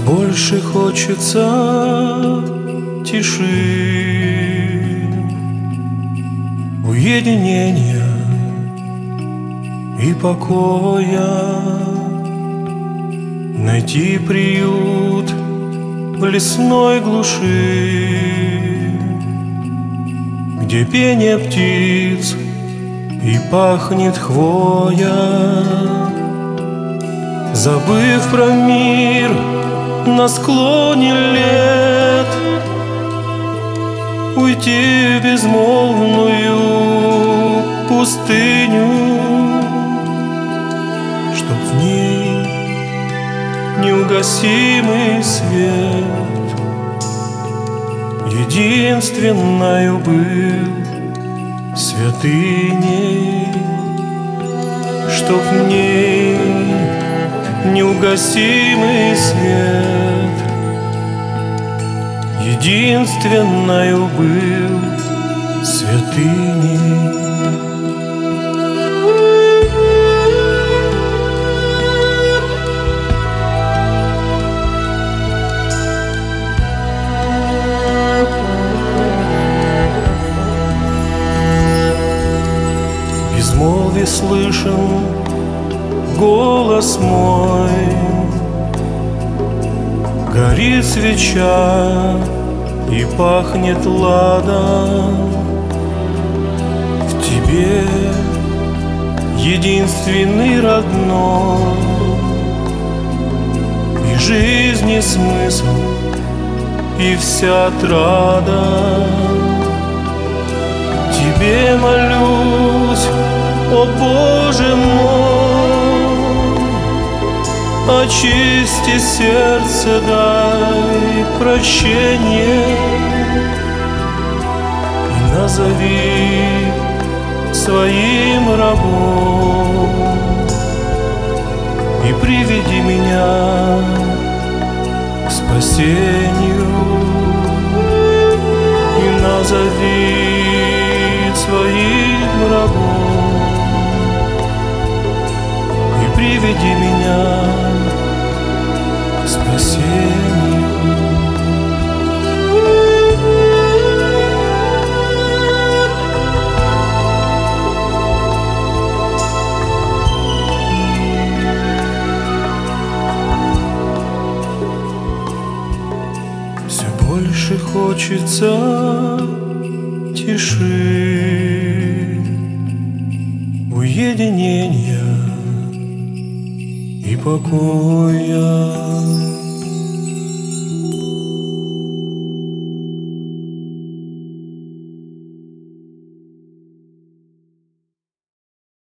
больше хочется тиши, уединения и покоя, найти приют в лесной глуши, где пение птиц и пахнет хвоя. Забыв про мир на склоне лет, уйти в безмолвную пустыню, чтоб в ней неугасимый свет единственною был святыней, чтоб в ней неугасимый свет единственною был святыней. В безмолвии слышен голос мой, горит свеча и пахнет ладан. В тебе единственный родной, и жизни смысл, и вся отрада. Тебе молюсь, о Боже мой, очисти сердце, дай прощение и назови своим рабом, и приведи меня к спасению, и назови своим рабом, и приведи меня к спасению. Все больше хочется тиши, уединения и покоя.